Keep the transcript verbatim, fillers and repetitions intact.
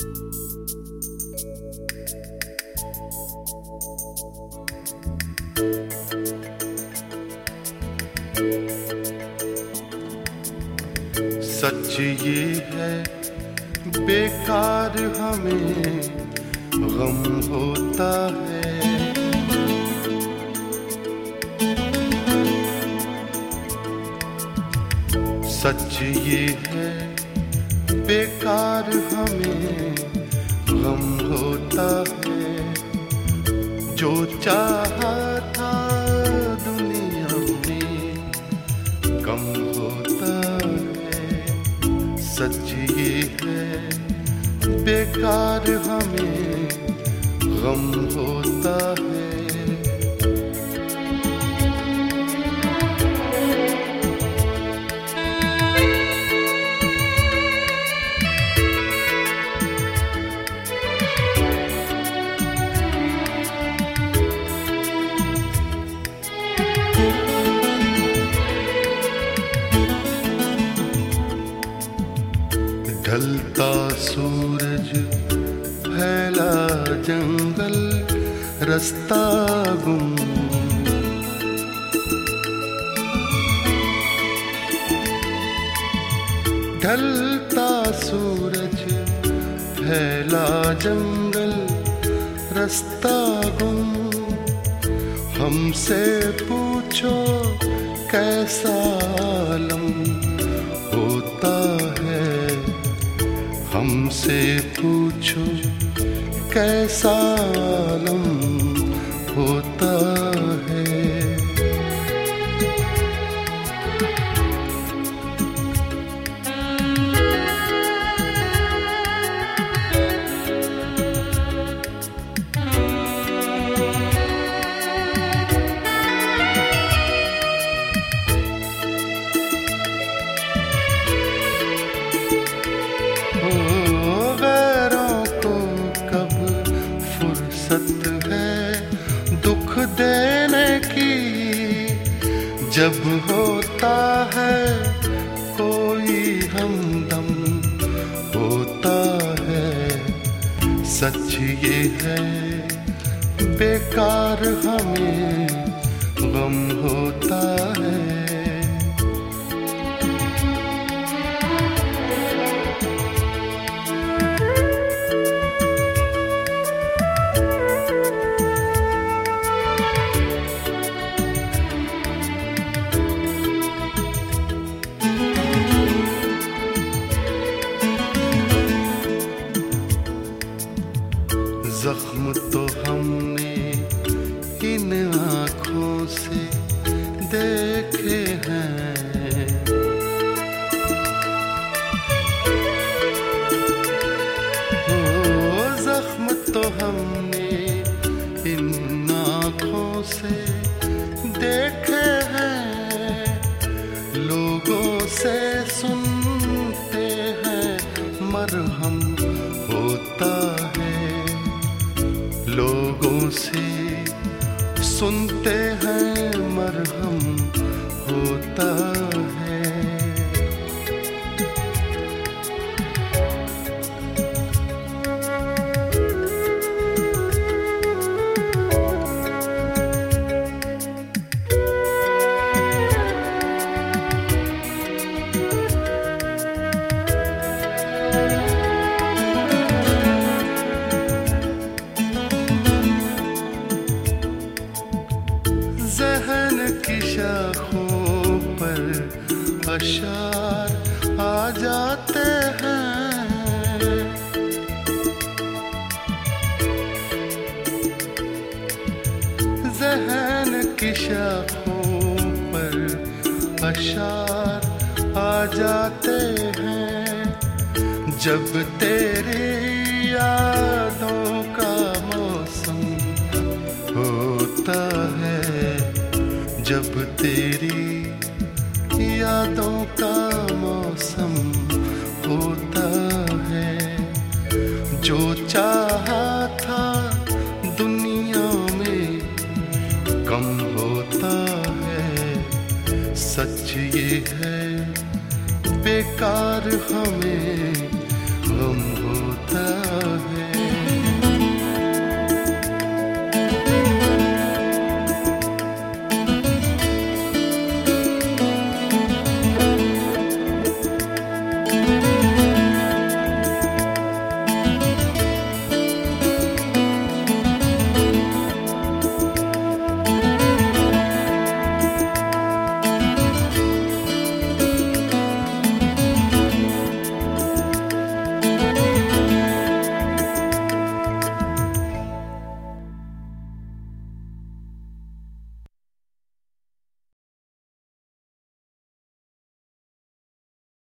सच ये है बेकार हमें गम होता है। सच ये है बेकार हमें गम होता है। जो चाहा था दुनिया में कम होता है। सच ये है बेकार हमें गम होता है। ढलता सूरज फैला जंगल रास्ता गुम। ढलता सूरज फैला जंगल रास्ता गुम। हमसे पूछो कैसा आलम होता है। हमसे पूछो कैसा आलम होता है। है दुख देने की जब होता है कोई हमदम होता है। सच ये है बेकार हमें गम होता है। जख्म तो हमने इन आँखों से देखे हैं। ओ जख्म तो हमने इन आँखों से देखे हैं। लोगों से सुनते हैं मरहम होता है। लोगों से सुनते हैं मरहम होता है। ज़हन की शाखों पर अशार आ जाते हैं। ज़हन की शाखों पर अशार आ जाते हैं। जब तेरी यादों का मौसम होता है। जब तेरी यादों का मौसम होता है। जो चाहा था दुनिया में कम होता है। सच ये है बेकार हमें